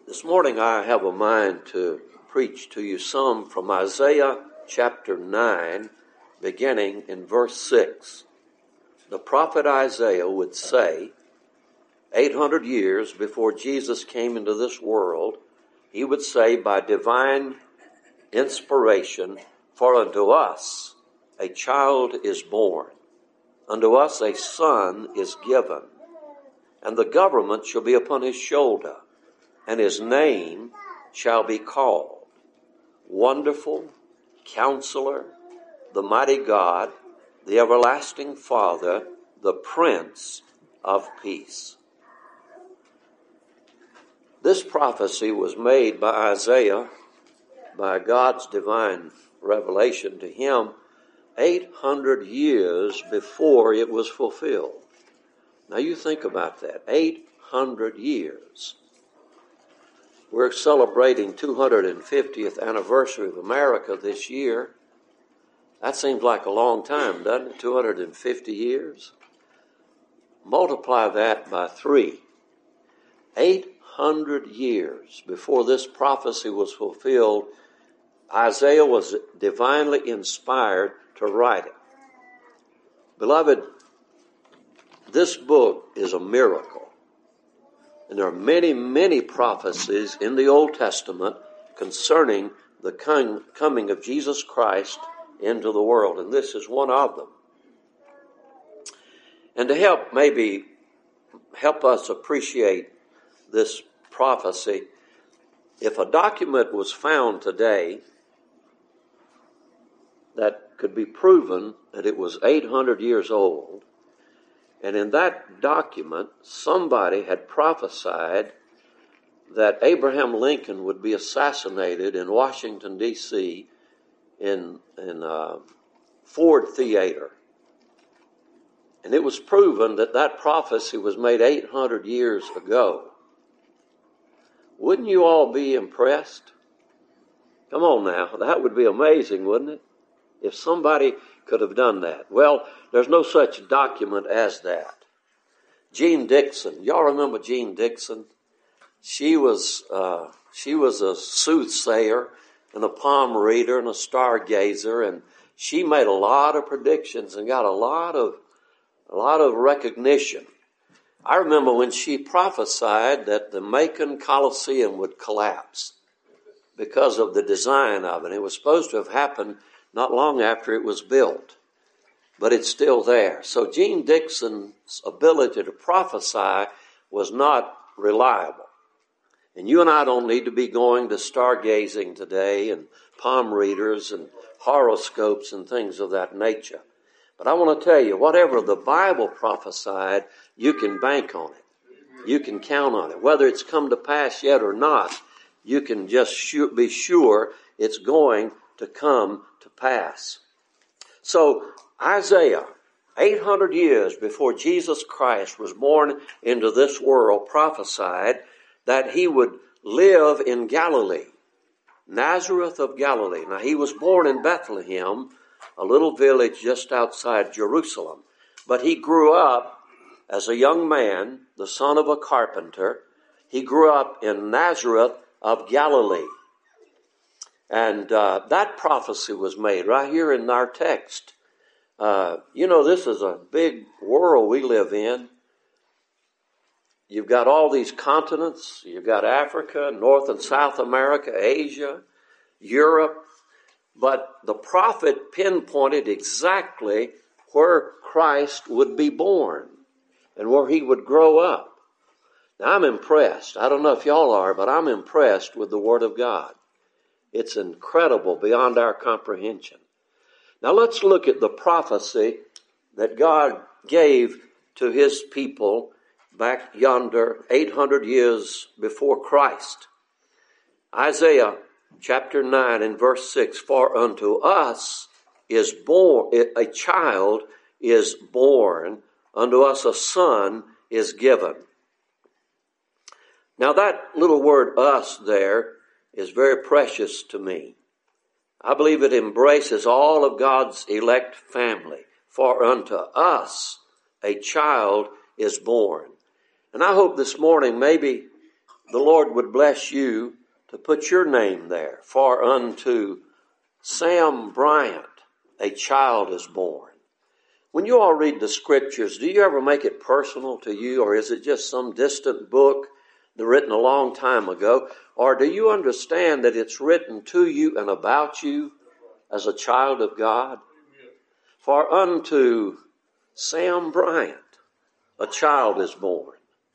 This morning I have a mind to preach to you some from Isaiah chapter 9, beginning in verse 6. The prophet Isaiah would say, 800 years before Jesus came into this world, he would say, by divine inspiration, for unto us a child is born, unto us a son is given, and the government shall be upon his shoulder, and his name shall be called Wonderful, Counselor, the Mighty God, the Everlasting Father, the Prince of Peace. This prophecy was made by Isaiah, by God's divine revelation to him, 800 years before it was fulfilled. Now you think about that, 800 years. We're celebrating 250th anniversary of America this year. That seems like a long time, doesn't it? 250 years. Multiply that by 3. 800 years before this prophecy was fulfilled, Isaiah was divinely inspired to write it. Beloved, this book is a miracle. And there are many, many prophecies in the Old Testament concerning the coming of Jesus Christ into the world. And this is one of them. And to help us appreciate this prophecy, if a document was found today that could be proven that it was 800 years old, and in that document, somebody had prophesied that Abraham Lincoln would be assassinated in Washington, D.C. in Ford Theater. And it was proven that that prophecy was made 800 years ago. Wouldn't you all be impressed? Come on now, that would be amazing, wouldn't it? If somebody could have done that. Well, there's no such document as that. Jean Dixon, y'all remember Jean Dixon? She was a soothsayer and a palm reader and a stargazer, and she made a lot of predictions and got a lot of recognition. I remember when she prophesied that the Macon Coliseum would collapse because of the design of it. It was supposed to have happened not long after it was built, but it's still there. So Jean Dixon's ability to prophesy was not reliable. And you and I don't need to be going to stargazing today and palm readers and horoscopes and things of that nature. But I want to tell you, whatever the Bible prophesied, you can bank on it. You can count on it. Whether it's come to pass yet or not, you can just be sure it's going to come to pass. So Isaiah, 800 years before Jesus Christ was born into this world, prophesied that he would live in Galilee, Nazareth of Galilee. Now, he was born in Bethlehem, a little village just outside Jerusalem. But he grew up as a young man, the son of a carpenter. He grew up in Nazareth of Galilee. And that prophecy was made right here in our text. This is a big world we live in. You've got all these continents. You've got Africa, North and South America, Asia, Europe. But the prophet pinpointed exactly where Christ would be born and where he would grow up. Now, I'm impressed. I don't know if y'all are, but I'm impressed with the Word of God. It's incredible beyond our comprehension. Now let's look at the prophecy that God gave to his people back yonder 800 years before Christ. Isaiah chapter 9 and verse 6, for unto us is born, a child is born, unto us a son is given. Now that little word us there is very precious to me. I believe it embraces all of God's elect family. For unto us a child is born. And I hope this morning maybe the Lord would bless you to put your name there. For unto Sam Bryant a child is born. When you all read the scriptures, do you ever make it personal to you, or is it just some distant book written a long time ago? Or do you understand that it's written to you and about you as a child of God? For unto Sam Bryant a child is born.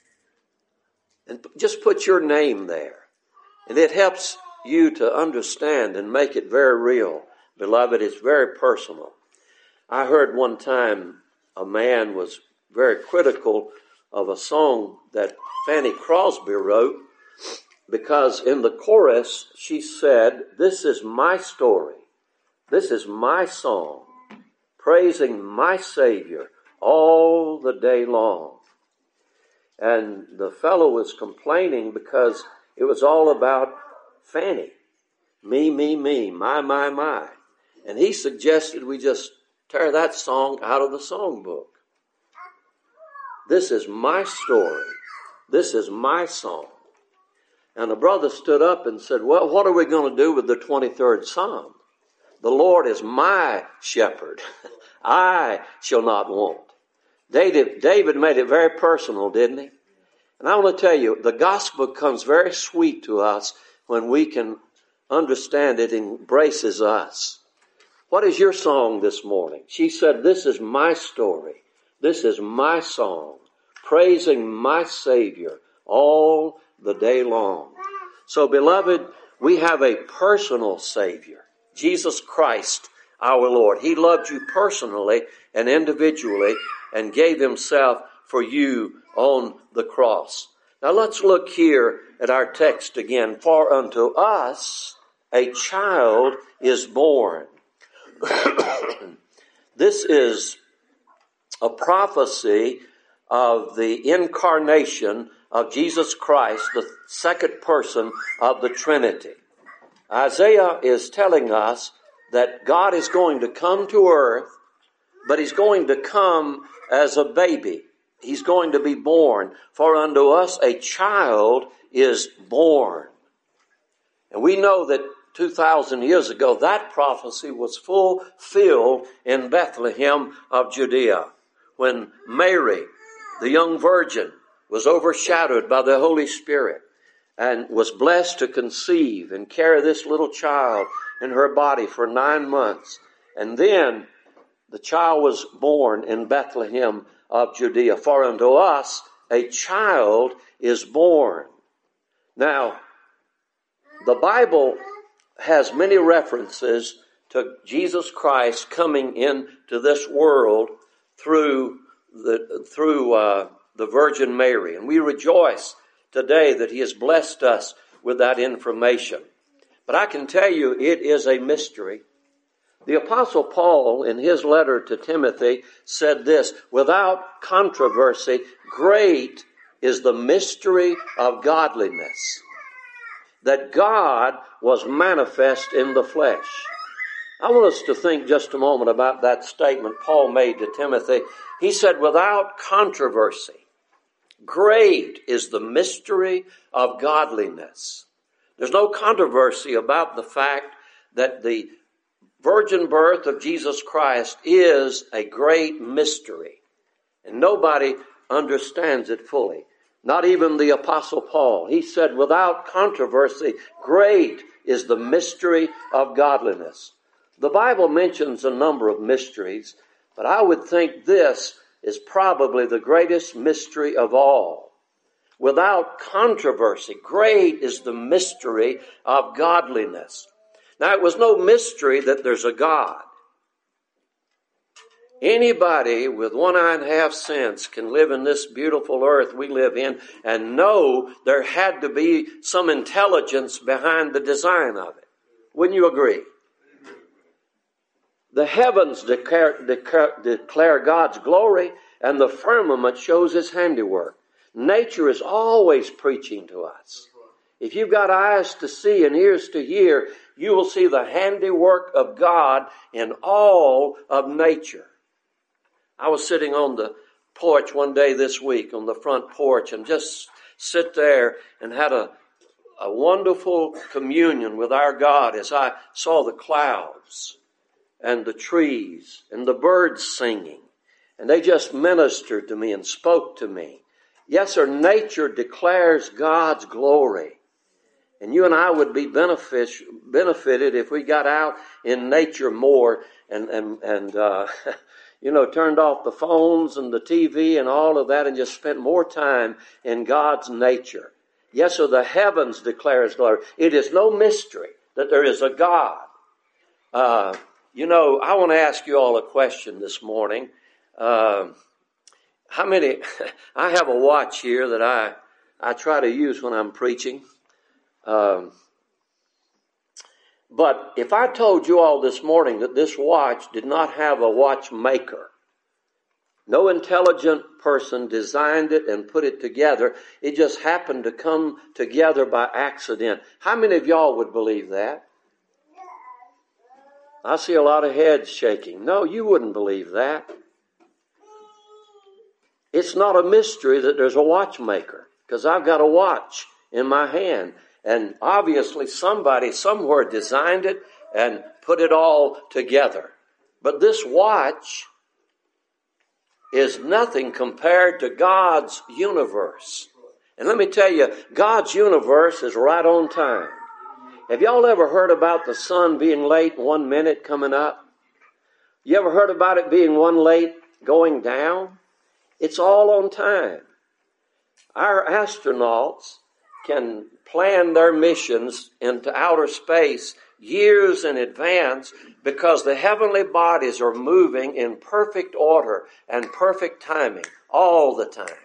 And just put your name there. And it helps you to understand and make it very real. Beloved, it's very personal. I heard one time a man was very critical of a song that Fanny Crosby wrote, because in the chorus she said, "This is my story, this is my song, praising my Savior all the day long." And the fellow was complaining because it was all about Fanny. Me, my. And he suggested we just tear that song out of the songbook. This is my story. This is my song. And the brother stood up and said, well, what are we going to do with the 23rd Psalm? The Lord is my shepherd. I shall not want. David made it very personal, didn't he? And I want to tell you, the gospel comes very sweet to us when we can understand it and embraces us. What is your song this morning? She said, this is my story. This is my song, praising my Savior all the day long. So, beloved, we have a personal Savior, Jesus Christ, our Lord. He loved you personally and individually and gave himself for you on the cross. Now let's look here at our text again. For unto us a child is born. This is a prophecy of the incarnation of Jesus Christ, the second person of the Trinity. Isaiah is telling us that God is going to come to earth, but he's going to come as a baby. He's going to be born. For unto us a child is born. And we know that 2,000 years ago, that prophecy was fulfilled in Bethlehem of Judea, when Mary, the young virgin, was overshadowed by the Holy Spirit and was blessed to conceive and carry this little child in her body for 9 months. And then the child was born in Bethlehem of Judea. For unto us a child is born. Now, the Bible has many references to Jesus Christ coming into this world through the Virgin Mary. And we rejoice today that he has blessed us with that information. But I can tell you it is a mystery. The Apostle Paul, in his letter to Timothy, said this, without controversy, great is the mystery of godliness, that God was manifest in the flesh. I want us to think just a moment about that statement Paul made to Timothy. He said, without controversy, great is the mystery of godliness. There's no controversy about the fact that the virgin birth of Jesus Christ is a great mystery. And nobody understands it fully. Not even the Apostle Paul. He said, without controversy, great is the mystery of godliness. The Bible mentions a number of mysteries, but I would think this is probably the greatest mystery of all. Without controversy, great is the mystery of godliness. Now, it was no mystery that there's a God. Anybody with 1.5 sense can live in this beautiful earth we live in and know there had to be some intelligence behind the design of it. Wouldn't you agree? The heavens declare God's glory, and the firmament shows his handiwork. Nature is always preaching to us. If you've got eyes to see and ears to hear, you will see the handiwork of God in all of nature. I was sitting on the porch one day this week, on the front porch, and just sit there and had a wonderful communion with our God as I saw the clouds and the trees and the birds singing. And they just ministered to me and spoke to me. Yes, sir, nature declares God's glory. And you and I would be benefited if we got out in nature more and turned off the phones and the TV and all of that and just spent more time in God's nature. Yes, sir, the heavens declare His glory. It is no mystery that there is a God. I want to ask you all a question this morning. How many, I have a watch here that I try to use when I'm preaching. But if I told you all this morning that this watch did not have a watchmaker, no intelligent person designed it and put it together, it just happened to come together by accident, how many of y'all would believe that? I see a lot of heads shaking. No, you wouldn't believe that. It's not a mystery that there's a watchmaker, because I've got a watch in my hand. And obviously somebody somewhere designed it and put it all together. But this watch is nothing compared to God's universe. And let me tell you, God's universe is right on time. Have y'all ever heard about the sun being late 1 minute coming up? You ever heard about it being one late going down? It's all on time. Our astronauts can plan their missions into outer space years in advance because the heavenly bodies are moving in perfect order and perfect timing all the time.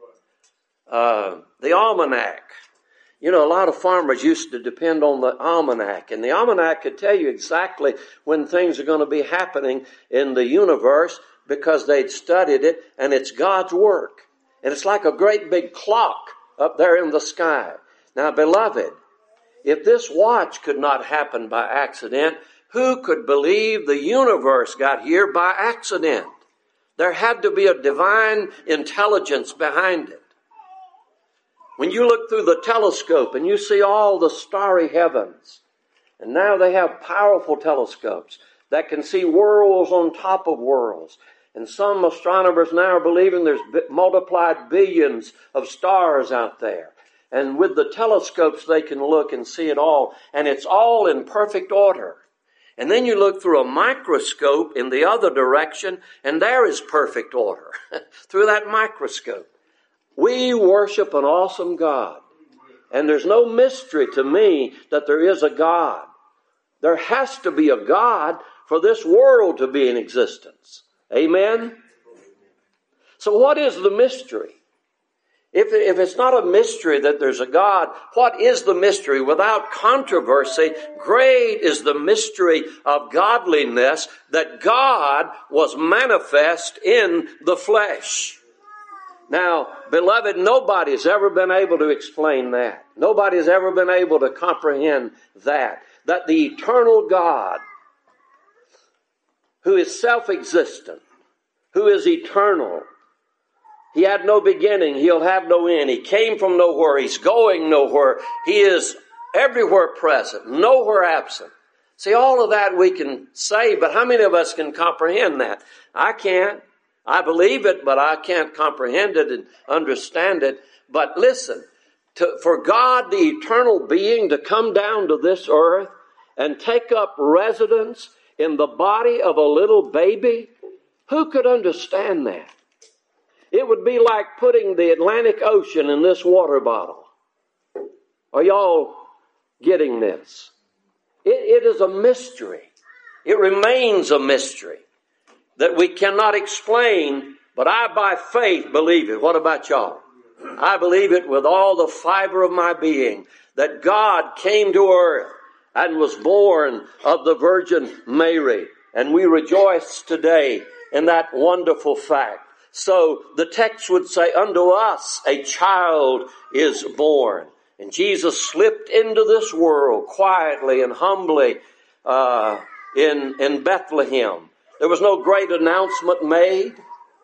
The almanac. A lot of farmers used to depend on the almanac, and the almanac could tell you exactly when things are going to be happening in the universe because they'd studied it, and it's God's work. And it's like a great big clock up there in the sky. Now, beloved, if this watch could not happen by accident, who could believe the universe got here by accident? There had to be a divine intelligence behind it. When you look through the telescope and you see all the starry heavens, and now they have powerful telescopes that can see worlds on top of worlds. And some astronomers now are believing there's multiplied billions of stars out there. And with the telescopes, they can look and see it all. And it's all in perfect order. And then you look through a microscope in the other direction, and there is perfect order through that microscope. We worship an awesome God. And there's no mystery to me that there is a God. There has to be a God for this world to be in existence. Amen? So what is the mystery? If it's not a mystery that there's a God, what is the mystery? Without controversy, great is the mystery of godliness, that God was manifest in the flesh. Now, beloved, nobody's ever been able to explain that. Nobody's ever been able to comprehend that. That the eternal God, who is self-existent, who is eternal, He had no beginning, He'll have no end. He came from nowhere, He's going nowhere. He is everywhere present, nowhere absent. See, all of that we can say, but how many of us can comprehend that? I can't. I believe it, but I can't comprehend it and understand it. But listen, for God, the eternal being, to come down to this earth and take up residence in the body of a little baby, who could understand that? It would be like putting the Atlantic Ocean in this water bottle. Are y'all getting this? It is a mystery. It remains a mystery that we cannot explain, but I by faith believe it. What about y'all? I believe it with all the fiber of my being, that God came to earth and was born of the Virgin Mary. And we rejoice today in that wonderful fact. So the text would say, unto us a child is born. And Jesus slipped into this world quietly and humbly in Bethlehem. There was no great announcement made.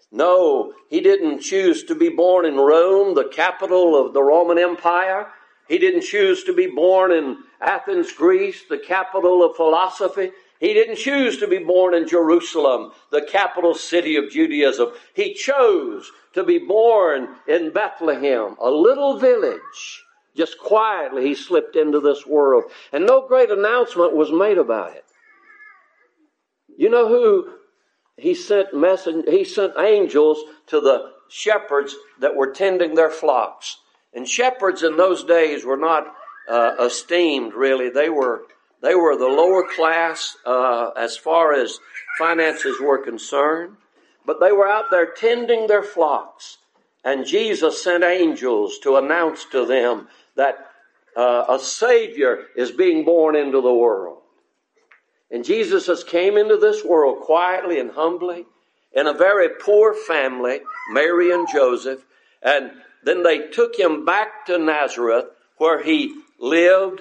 No, he didn't choose to be born in Rome, the capital of the Roman Empire. He didn't choose to be born in Athens, Greece, the capital of philosophy. He didn't choose to be born in Jerusalem, the capital city of Judaism. He chose to be born in Bethlehem, a little village. Just quietly he slipped into this world. And no great announcement was made about it. You know who he sent angels to the shepherds that were tending their flocks. And shepherds in those days were not esteemed, really. They were the lower class as far as finances were concerned. But they were out there tending their flocks. And Jesus sent angels to announce to them that a Savior is being born into the world. And Jesus has came into this world quietly and humbly in a very poor family, Mary and Joseph. And then they took him back to Nazareth, where he lived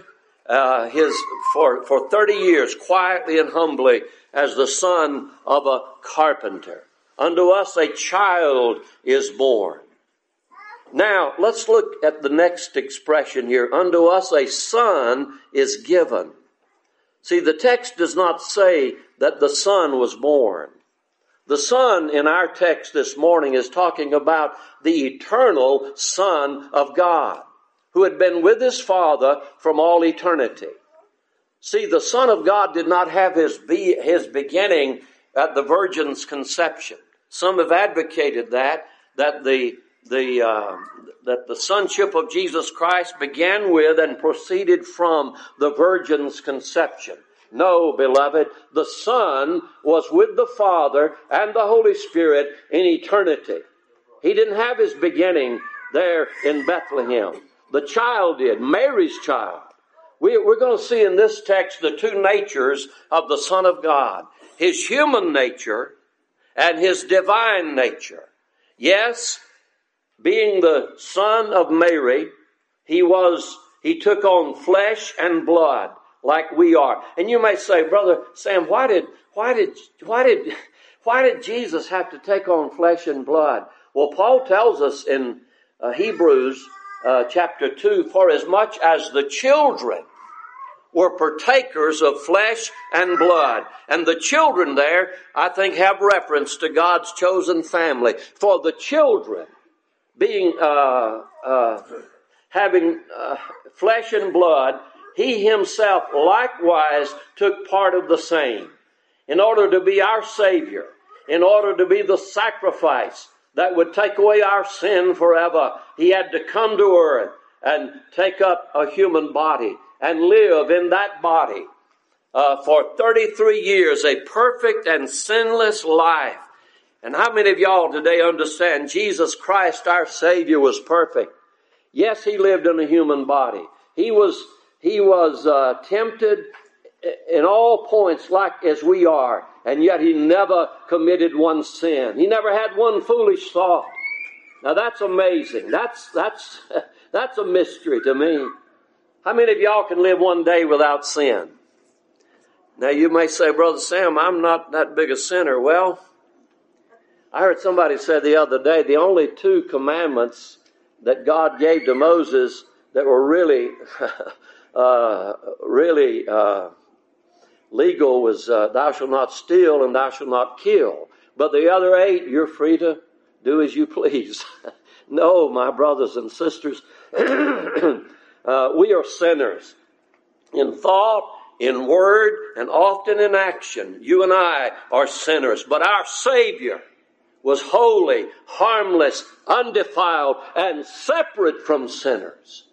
for 30 years quietly and humbly as the son of a carpenter. Unto us a child is born. Now, let's look at the next expression here. Unto us a son is given. See, the text does not say that the son was born. The son in our text this morning is talking about the eternal Son of God, who had been with his Father from all eternity. See, the Son of God did not have his beginning at the Virgin's conception. Some have advocated that the sonship of Jesus Christ began with and proceeded from the Virgin's conception. No, beloved, the Son was with the Father and the Holy Spirit in eternity. He didn't have his beginning there in Bethlehem. The child did, Mary's child. We're going to see in this text the two natures of the Son of God. His human nature and his divine nature. Yes, being the son of Mary, he took on flesh and blood like we are. And you may say, Brother Sam, why did Jesus have to take on flesh and blood? Well, Paul tells us in Hebrews chapter 2, for as much as the children were partakers of flesh and blood. And the children there, I think, have reference to God's chosen family. For the children being having flesh and blood, he himself likewise took part of the same, in order to be our Savior, in order to be the sacrifice that would take away our sin forever. He had to come to earth and take up a human body and live in that body for 33 years, a perfect and sinless life. And how many of y'all today understand Jesus Christ, our Savior, was perfect? Yes, he lived in a human body. He was tempted in all points like as we are, and yet he never committed one sin. He never had one foolish thought. Now that's amazing. That's a mystery to me. How many of y'all can live one day without sin? Now you may say, Brother Sam, I'm not that big a sinner. Well, I heard somebody say the other day, the only two commandments that God gave to Moses that were really legal was thou shalt not steal and thou shalt not kill. But the other 8, you're free to do as you please. No, my brothers and sisters, we are sinners in thought, in word, and often in action. You and I are sinners, but our Savior was holy, harmless, undefiled, and separate from sinners.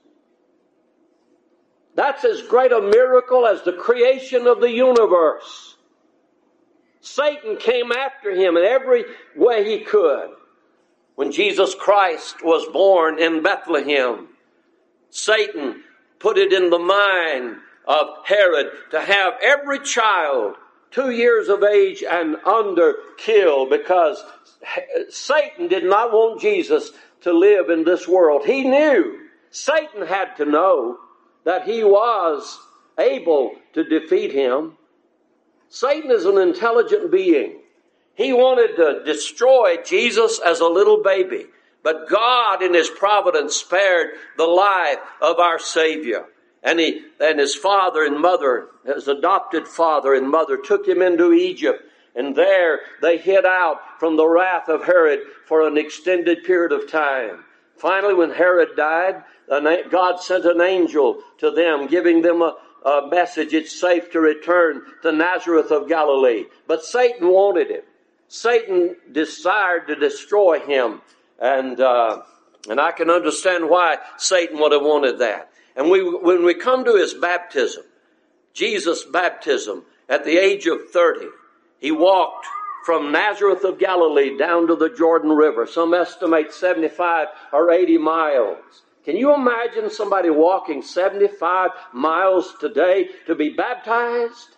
That's as great a miracle as the creation of the universe. Satan came after him in every way he could. When Jesus Christ was born in Bethlehem, Satan put it in the mind of Herod to have every child 2 years of age and under killed, because Satan did not want Jesus to live in this world. He knew, Satan had to know, that he was able to defeat him. Satan is an intelligent being. He wanted to destroy Jesus as a little baby. But God in His providence spared the life of our Savior. And his father and mother, his adopted father and mother, took Him into Egypt. And there they hid out from the wrath of Herod for an extended period of time. Finally, when Herod died, God sent an angel to them, giving them a message. It's safe to return to Nazareth of Galilee. But Satan wanted him. Satan desired to destroy him. And I can understand why Satan would have wanted that. And when we come to His baptism, Jesus' baptism, at the age of 30, He walked from Nazareth of Galilee down to the Jordan River. Some estimate 75 or 80 miles. Can you imagine somebody walking 75 miles today to be baptized?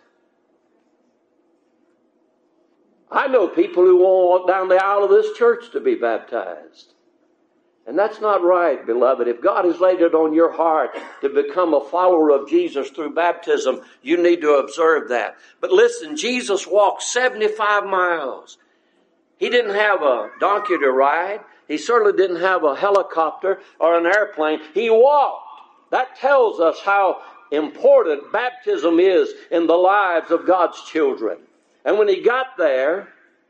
I know people who won't walk down the aisle of this church to be baptized. And that's not right, beloved. If God has laid it on your heart to become a follower of Jesus through baptism, you need to observe that. But listen, Jesus walked 75 miles. He didn't have a donkey to ride. He certainly didn't have a helicopter or an airplane. He walked. That tells us how important baptism is in the lives of God's children. And when He got there,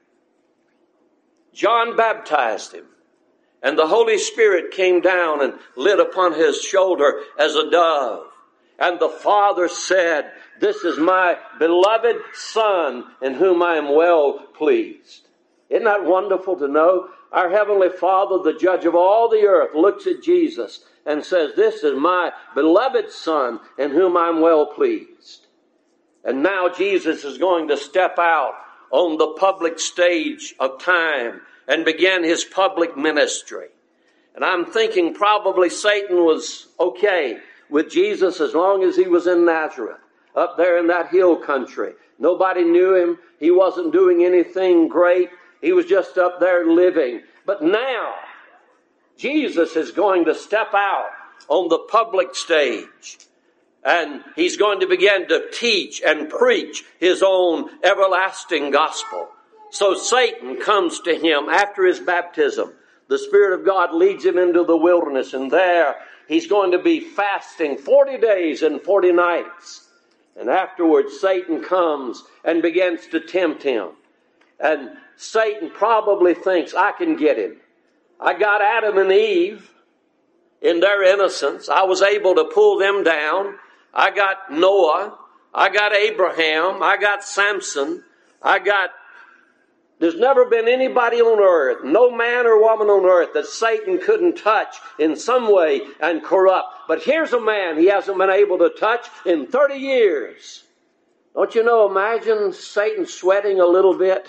John baptized Him. And the Holy Spirit came down and lit upon His shoulder as a dove. And the Father said, "This is my beloved Son in whom I am well pleased." Isn't that wonderful to know? Our Heavenly Father, the judge of all the earth, looks at Jesus and says, "This is my beloved Son in whom I'm well pleased." And now Jesus is going to step out on the public stage of time and began His public ministry. And I'm thinking probably Satan was okay with Jesus as long as He was in Nazareth, up there in that hill country. Nobody knew Him. He wasn't doing anything great. He was just up there living. But now, Jesus is going to step out on the public stage. And He's going to begin to teach and preach His own everlasting gospel. So Satan comes to Him after His baptism. The Spirit of God leads Him into the wilderness, and there He's going to be fasting 40 days and 40 nights. And afterwards Satan comes and begins to tempt Him. And Satan probably thinks, I can get him. I got Adam and Eve in their innocence. I was able to pull them down. I got Noah. I got Abraham. I got Samson. There's never been anybody on earth, no man or woman on earth, that Satan couldn't touch in some way and corrupt. But here's a man he hasn't been able to touch in 30 years. Don't you know, imagine Satan sweating a little bit.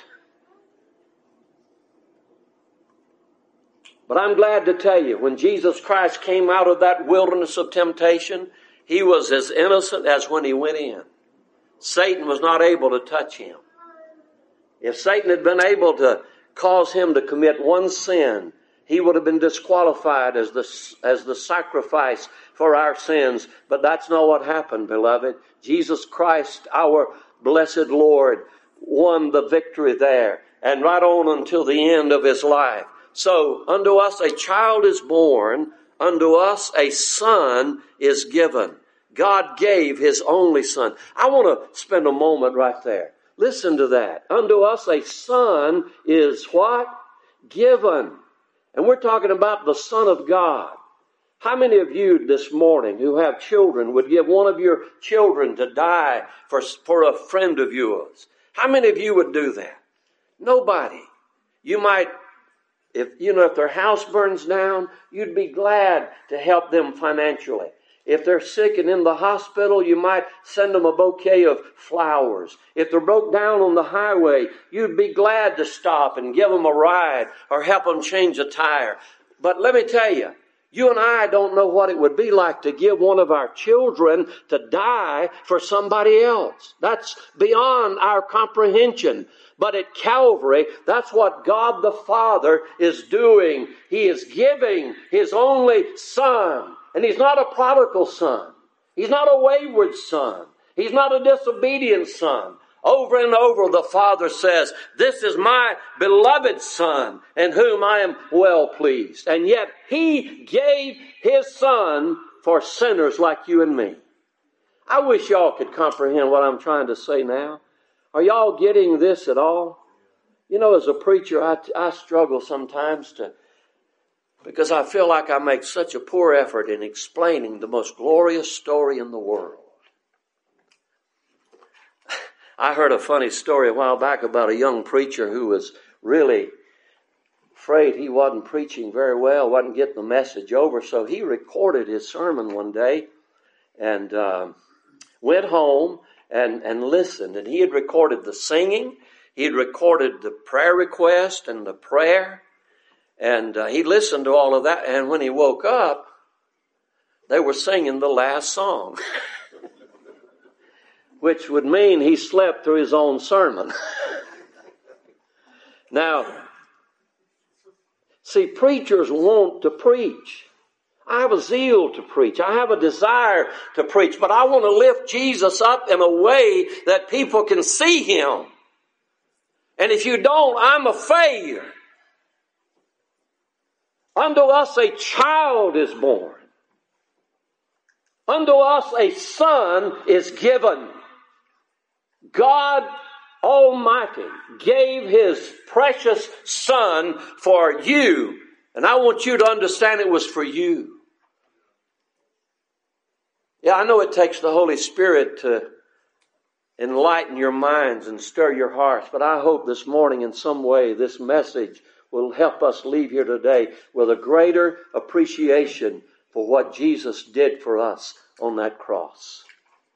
But I'm glad to tell you, when Jesus Christ came out of that wilderness of temptation, He was as innocent as when He went in. Satan was not able to touch Him. If Satan had been able to cause Him to commit one sin, he would have been disqualified as the sacrifice for our sins. But that's not what happened, beloved. Jesus Christ, our blessed Lord, won the victory there, and right on until the end of His life. So, unto us a child is born, unto us a son is given. God gave His only Son. I want to spend a moment right there. Listen to that. Unto us a son is what? Given. And we're talking about the Son of God. How many of you this morning who have children would give one of your children to die for a friend of yours? How many of you would do that? Nobody. You might, if their house burns down, you'd be glad to help them financially. If they're sick and in the hospital, you might send them a bouquet of flowers. If they're broke down on the highway, you'd be glad to stop and give them a ride or help them change a tire. But let me tell you, you and I don't know what it would be like to give one of our children to die for somebody else. That's beyond our comprehension. But at Calvary, that's what God the Father is doing. He is giving His only Son. And He's not a prodigal son. He's not a wayward son. He's not a disobedient son. Over and over the Father says, this is my beloved Son in whom I am well pleased. And yet He gave His Son for sinners like you and me. I wish y'all could comprehend what I'm trying to say now. Are y'all getting this at all? You know, as a preacher, I struggle sometimes because I feel like I make such a poor effort in explaining the most glorious story in the world. I heard a funny story a while back about a young preacher who was really afraid he wasn't preaching very well, wasn't getting the message over, so he recorded his sermon one day and went home and listened. And he had recorded the singing, he had recorded the prayer request and the prayer, and he listened to all of that. And when he woke up, they were singing the last song. Which would mean he slept through his own sermon. Now, see, preachers want to preach. I have a zeal to preach. I have a desire to preach. But I want to lift Jesus up in a way that people can see Him. And if you don't, I'm a failure. Unto us a child is born. Unto us a son is given. God Almighty gave His precious Son for you. And I want you to understand it was for you. Yeah, I know it takes the Holy Spirit to enlighten your minds and stir your hearts. But I hope this morning in some way this message will help us leave here today with a greater appreciation for what Jesus did for us on that cross.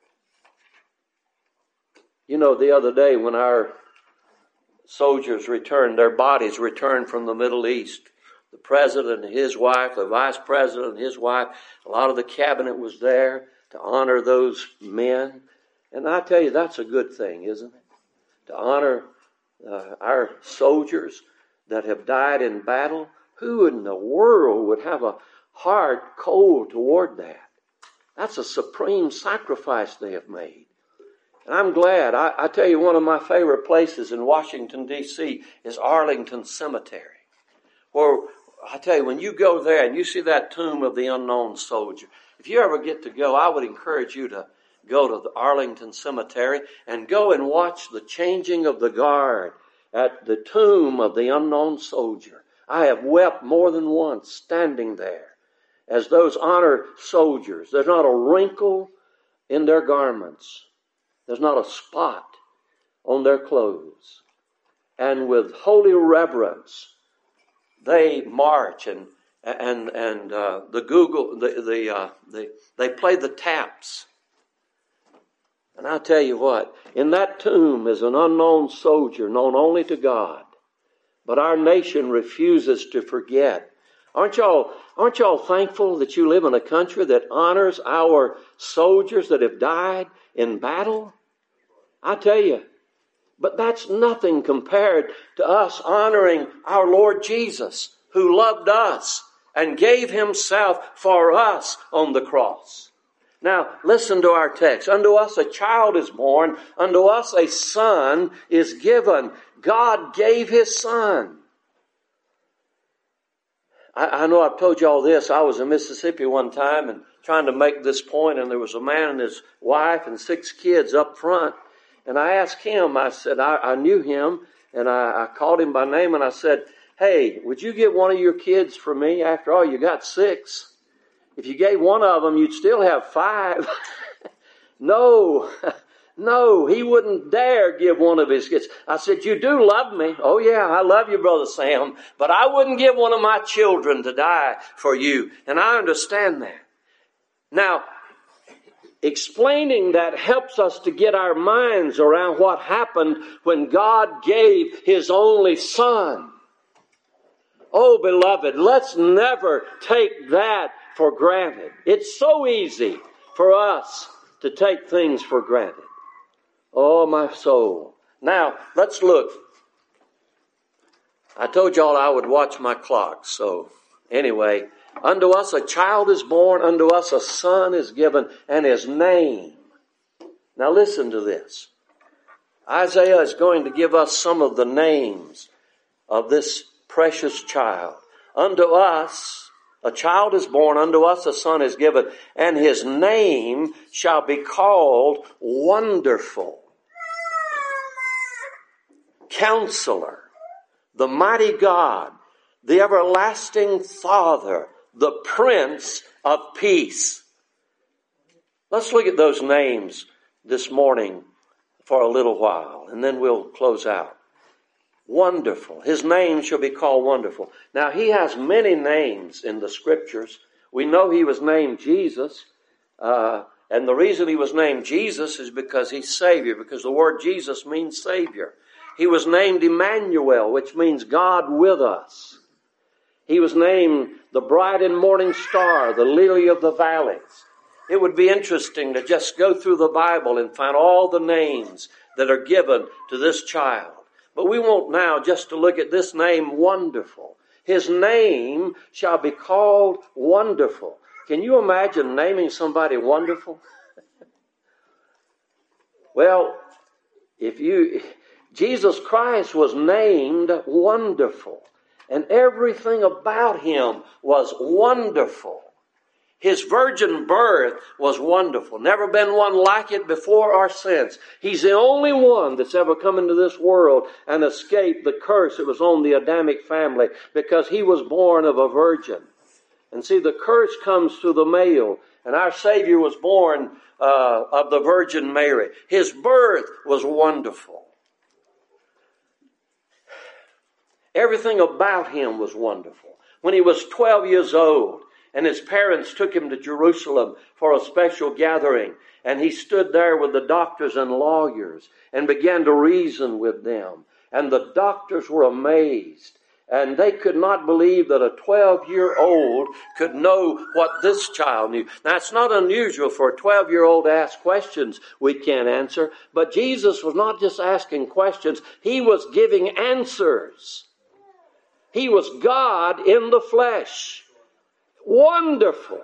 You know, the other day when our soldiers returned, their bodies returned from the Middle East, the president and his wife, the vice president and his wife, a lot of the cabinet was there to honor those men. And I tell you, that's a good thing, isn't it? To honor our soldiers that have died in battle. Who in the world would have a heart cold toward that? That's a supreme sacrifice they have made. And I'm glad. I tell you, one of my favorite places in Washington, D.C. is Arlington Cemetery. Where, I tell you, when you go there and you see that tomb of the unknown soldier, if you ever get to go, I would encourage you to go to the Arlington Cemetery and go and watch the changing of the guard at the tomb of the unknown soldier. I have wept more than once standing there as those honor soldiers. There's not a wrinkle in their garments. There's not a spot on their clothes. And with holy reverence, they march and they play the taps. And I tell you what, in that tomb is an unknown soldier known only to God. But our nation refuses to forget. Aren't y'all thankful that you live in a country that honors our soldiers that have died in battle? I tell you, but that's nothing compared to us honoring our Lord Jesus, who loved us and gave Himself for us on the cross. Now, listen to our text. Unto us a child is born, unto us a son is given. God gave His Son. I know I've told you all this. I was in Mississippi one time and trying to make this point, and there was a man and his wife and 6 kids up front. And I asked him, I said, I knew him, and I called him by name, and I said, hey, would you get one of your kids for me? After all, you got 6. If you gave one of them, you'd still have 5. No, he wouldn't dare give one of his kids. I said, you do love me. Oh, yeah, I love you, Brother Sam, but I wouldn't give one of my children to die for you. And I understand that. Now, explaining that helps us to get our minds around what happened when God gave His only Son. Oh, beloved, let's never take that for granted. It's so easy for us to take things for granted. Oh, my soul. Now, let's look. I told y'all I would watch my clock, so anyway, unto us a child is born, unto us a son is given, and His name. Now listen to this. Isaiah is going to give us some of the names of this precious child. Unto us a child is born, unto us a son is given, and his name shall be called Wonderful, Counselor, the Mighty God, the Everlasting Father, the Prince of Peace. Let's look at those names this morning for a little while, and then we'll close out. Wonderful. His name shall be called Wonderful. Now, he has many names in the Scriptures. We know he was named Jesus, and the reason he was named Jesus is because he's Savior, because the word Jesus means Savior. He was named Emmanuel, which means God with us. He was named the bright and morning star, the lily of the valleys. It would be interesting to just go through the Bible and find all the names that are given to this child. But we want now just to look at this name, Wonderful. His name shall be called Wonderful. Can you imagine naming somebody Wonderful? Well, Jesus Christ was named Wonderful, and everything about him was wonderful. His virgin birth was wonderful. Never been one like it before or since. He's the only one that's ever come into this world and escaped the curse that was on the Adamic family, because he was born of a virgin. And see, the curse comes to the male, and our Savior was born of the Virgin Mary. His birth was wonderful. Everything about him was wonderful. When he was 12 years old, and his parents took him to Jerusalem for a special gathering, and he stood there with the doctors and lawyers and began to reason with them. And the doctors were amazed, and they could not believe that a 12-year-old could know what this child knew. Now, it's not unusual for a 12-year-old to ask questions we can't answer, but Jesus was not just asking questions, he was giving answers. He was God in the flesh. Wonderful.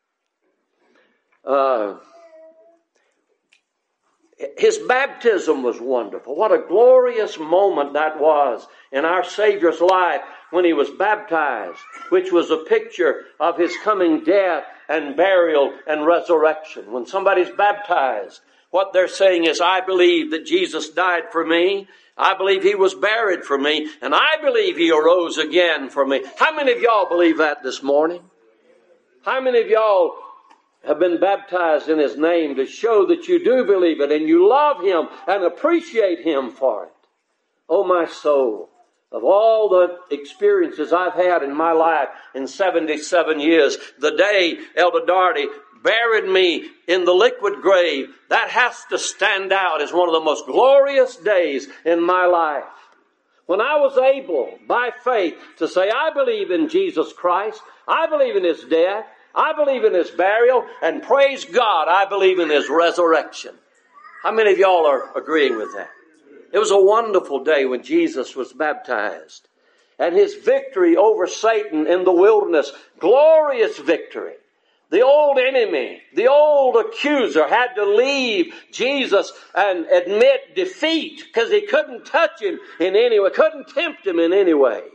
His baptism was wonderful. What a glorious moment that was in our Savior's life when he was baptized, which was a picture of his coming death and burial and resurrection. When somebody's baptized, what they're saying is, I believe that Jesus died for me. I believe he was buried for me. And I believe he arose again for me. How many of y'all believe that this morning? How many of y'all have been baptized in his name to show that you do believe it and you love him and appreciate him for it? Oh, my soul, of all the experiences I've had in my life in 77 years, the day Elder Darty buried me in the liquid grave, that has to stand out as one of the most glorious days in my life. When I was able, by faith, to say, I believe in Jesus Christ, I believe in his death, I believe in his burial, and praise God, I believe in his resurrection. How many of y'all are agreeing with that? It was a wonderful day when Jesus was baptized. And his victory over Satan in the wilderness, glorious victory. The old enemy, the old accuser had to leave Jesus and admit defeat because he couldn't touch him in any way, couldn't tempt him in any way.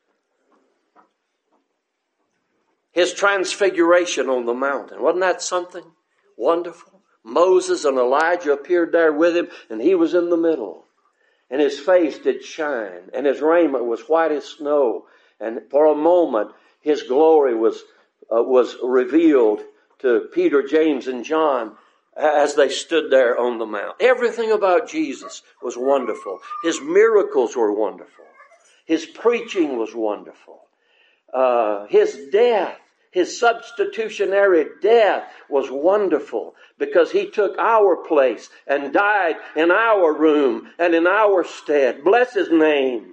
His transfiguration on the mountain, wasn't that something wonderful? Moses and Elijah appeared there with him, and he was in the middle. And his face did shine, and his raiment was white as snow. And for a moment, his glory was revealed to Peter, James, and John as they stood there on the mount. Everything about Jesus was wonderful. His miracles were wonderful. His preaching was wonderful. His death, his substitutionary death was wonderful because he took our place and died in our room and in our stead. Bless his name.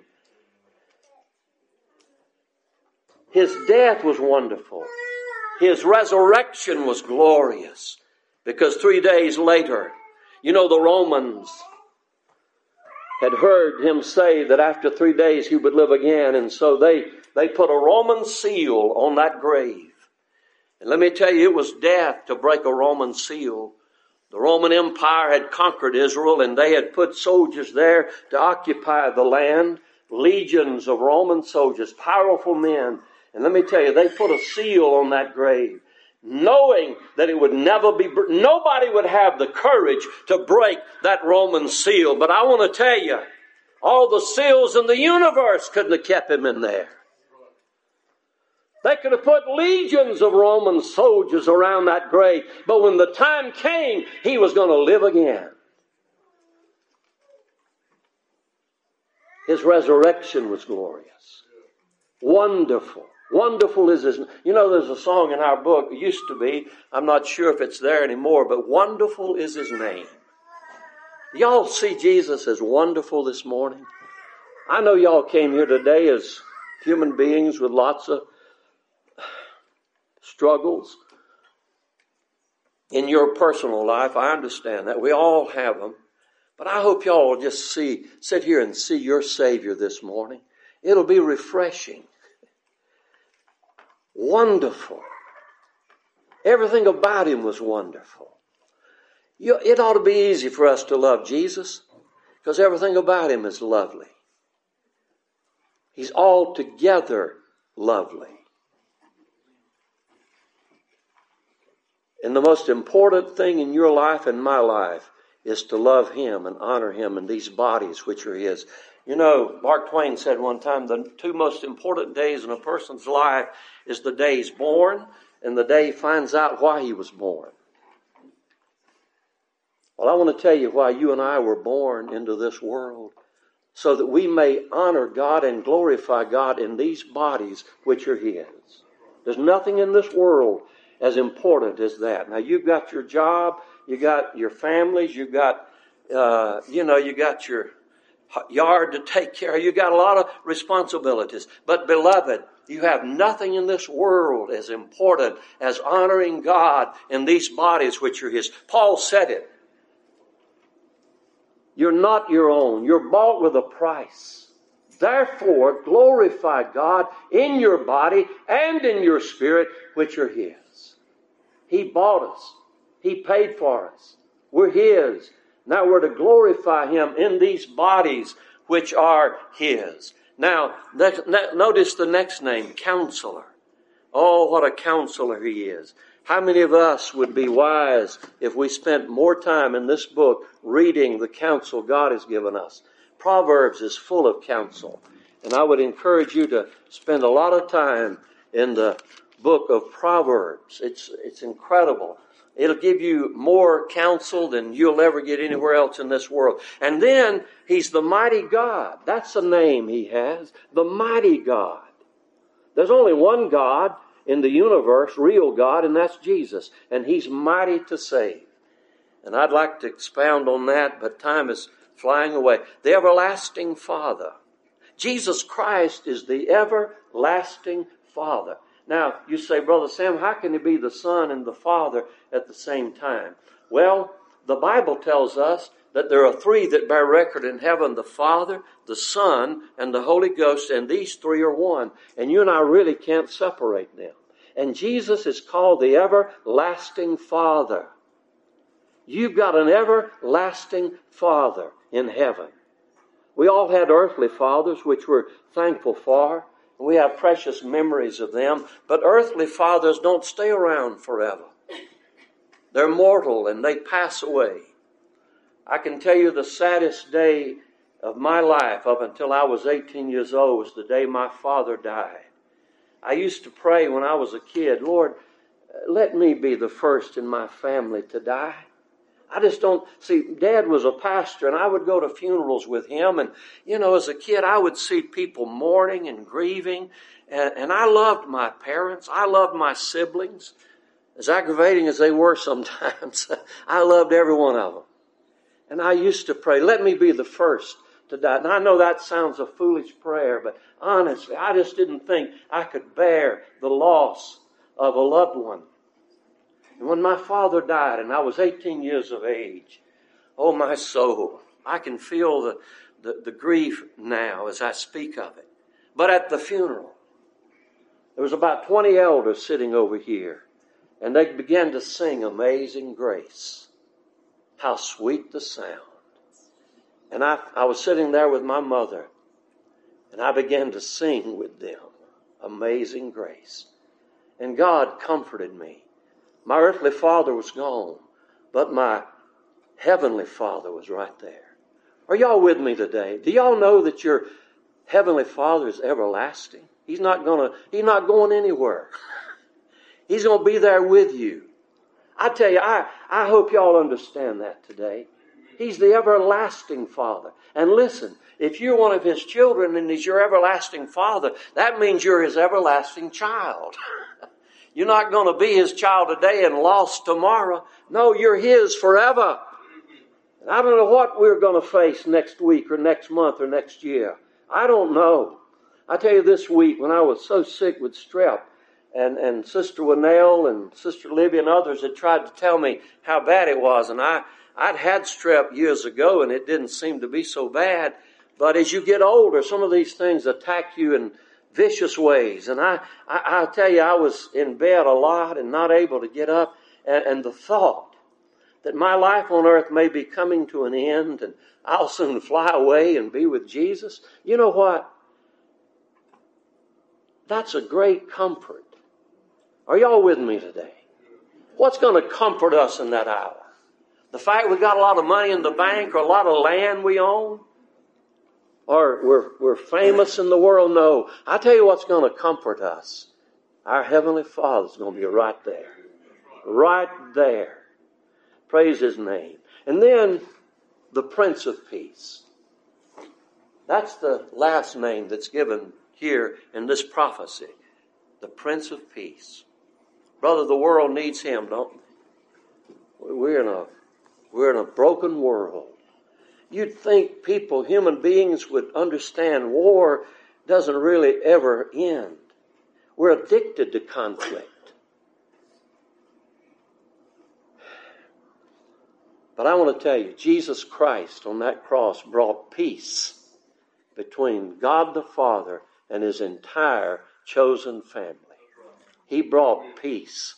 His death was wonderful. His resurrection was glorious because 3 days later, you know, the Romans had heard him say that after 3 days he would live again. And so they put a Roman seal on that grave. And let me tell you, it was death to break a Roman seal. The Roman Empire had conquered Israel, and they had put soldiers there to occupy the land. Legions of Roman soldiers, powerful men. And let me tell you, they put a seal on that grave, knowing that it would never be, nobody would have the courage to break that Roman seal. But I want to tell you, all the seals in the universe couldn't have kept him in there. They could have put legions of Roman soldiers around that grave, but when the time came, he was going to live again. His resurrection was glorious. Wonderful. Wonderful is his. You know, there's a song in our book, it used to be, I'm not sure if it's there anymore, but wonderful is his name. Y'all see Jesus as wonderful this morning? I know y'all came here today as human beings with lots of struggles in your personal life. I understand that. We all have them. But I hope y'all will just sit here and see your Savior this morning. It'll be refreshing. Wonderful. Everything about him was wonderful. It ought to be easy for us to love Jesus because everything about him is lovely. He's altogether lovely. And the most important thing in your life and my life is to love him and honor him in these bodies which are his. You know, Mark Twain said one time, the two most important days in a person's life is the day he's born and the day he finds out why he was born. Well, I want to tell you why you and I were born into this world, so that we may honor God and glorify God in these bodies which are his. There's nothing in this world as important as that. Now, you've got your job, you got your families, you got, you got your yard to take care of. You got a lot of responsibilities. But, beloved, you have nothing in this world as important as honoring God in these bodies which are his. Paul said it. You're not your own. You're bought with a price. Therefore, glorify God in your body and in your spirit, which are his. He bought us. He paid for us. We're his. Now we're to glorify him in these bodies which are his. Now, notice the next name, Counselor. Oh, what a counselor he is. How many of us would be wise if we spent more time in this book reading the counsel God has given us? Proverbs is full of counsel. And I would encourage you to spend a lot of time in the book of Proverbs. It's incredible. It'll give you more counsel than you'll ever get anywhere else in this world. And then he's the mighty God. That's a name he has. The mighty God. There's only one God in the universe, real God, and that's Jesus. And he's mighty to save. And I'd like to expound on that, but time is flying away. The everlasting Father. Jesus Christ is the everlasting Father. Now, you say, Brother Sam, how can he be the Son and the Father at the same time? Well, the Bible tells us that there are three that bear record in heaven, the Father, the Son, and the Holy Ghost, and these three are one. And you and I really can't separate them. And Jesus is called the everlasting Father. You've got an everlasting Father in heaven. We all had earthly fathers, which we're thankful for. We have precious memories of them, but earthly fathers don't stay around forever. They're mortal and they pass away. I can tell you the saddest day of my life up until I was 18 years old was the day my father died. I used to pray when I was a kid, Lord, let me be the first in my family to die. I just don't see. Dad was a pastor, and I would go to funerals with him. And, as a kid, I would see people mourning and grieving. And I loved my parents. I loved my siblings. As aggravating as they were sometimes, I loved every one of them. And I used to pray, let me be the first to die. And I know that sounds a foolish prayer, but honestly, I just didn't think I could bear the loss of a loved one. And when my father died and I was 18 years of age, oh my soul, I can feel the grief now as I speak of it. But at the funeral, there was about 20 elders sitting over here, and they began to sing Amazing Grace. How sweet the sound. And I was sitting there with my mother, and I began to sing with them, Amazing Grace. And God comforted me. My earthly father was gone, but my heavenly Father was right there. Are y'all with me today? Do y'all know that your heavenly Father is everlasting? He's not going anywhere. He's going to be there with you. I tell you, I hope y'all understand that today. He's the everlasting Father. And listen, if you're one of His children and He's your everlasting Father, that means you're His everlasting child. You're not going to be His child today and lost tomorrow. No, you're His forever. And I don't know what we're going to face next week or next month or next year. I don't know. I tell you, this week when I was so sick with strep, and Sister Winnell and Sister Libby and others had tried to tell me how bad it was. And I'd had strep years ago, and it didn't seem to be so bad. But as you get older, some of these things attack you in vicious ways. And I tell you, I was in bed a lot and not able to get up. And the thought that my life on earth may be coming to an end and I'll soon fly away and be with Jesus. You know what? That's a great comfort. Are y'all with me today? What's going to comfort us in that hour? The fact we got a lot of money in the bank or a lot of land we own? Or we're famous in the world? No. I tell you what's going to comfort us. Our Heavenly Father's going to be right there. Right there. Praise His name. And then the Prince of Peace. That's the last name that's given here in this prophecy. The Prince of Peace. Brother, the world needs Him, don't we? We're in a broken world. You'd think people, human beings, would understand war doesn't really ever end. We're addicted to conflict. But I want to tell you, Jesus Christ on that cross brought peace between God the Father and His entire chosen family. He brought peace.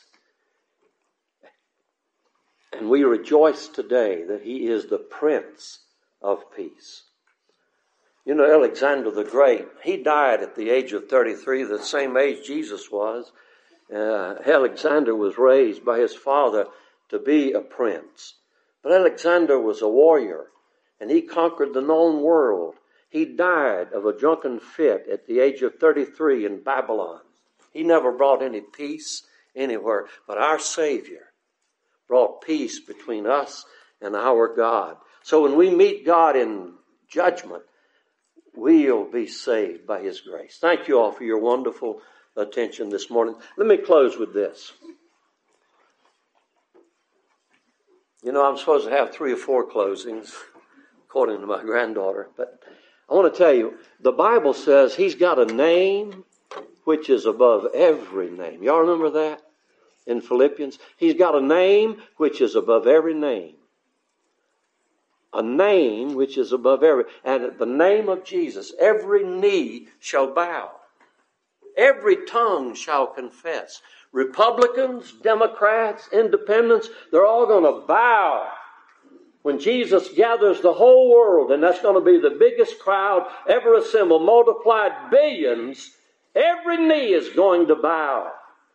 And we rejoice today that He is the Prince of Peace. You know, Alexander the Great, he died at the age of 33, the same age Jesus was. Alexander was raised by his father to be a prince. But Alexander was a warrior, and he conquered the known world. He died of a drunken fit at the age of 33 in Babylon. He never brought any peace anywhere, but our Savior brought peace between us and our God. So when we meet God in judgment, we'll be saved by His grace. Thank you all for your wonderful attention this morning. Let me close with this. You know, I'm supposed to have 3 or 4 closings, according to my granddaughter. But I want to tell you, the Bible says He's got a name which is above every name. Y'all remember that in Philippians? He's got a name which is above every name. A name which is above every. And at the name of Jesus, every knee shall bow. Every tongue shall confess. Republicans, Democrats, Independents, they're all going to bow when Jesus gathers the whole world, and that's going to be the biggest crowd ever assembled, multiplied billions. Every knee is going to bow.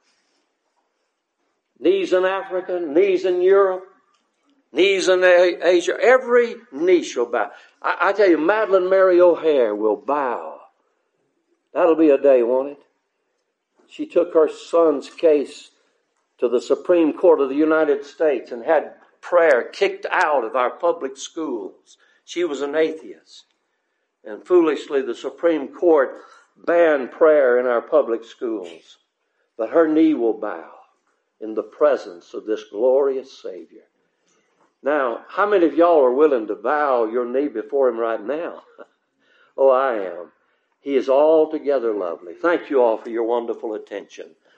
Knees in Africa, knees in Europe, knees in Asia. Every knee shall bow. I tell you, Madeleine Mary O'Hare will bow. That'll be a day, won't it? She took her son's case to the Supreme Court of the United States and had prayer kicked out of our public schools. She was an atheist. And foolishly, the Supreme Court banned prayer in our public schools. But her knee will bow in the presence of this glorious Savior. Now, how many of y'all are willing to bow your knee before Him right now? Oh, I am. He is altogether lovely. Thank you all for your wonderful attention.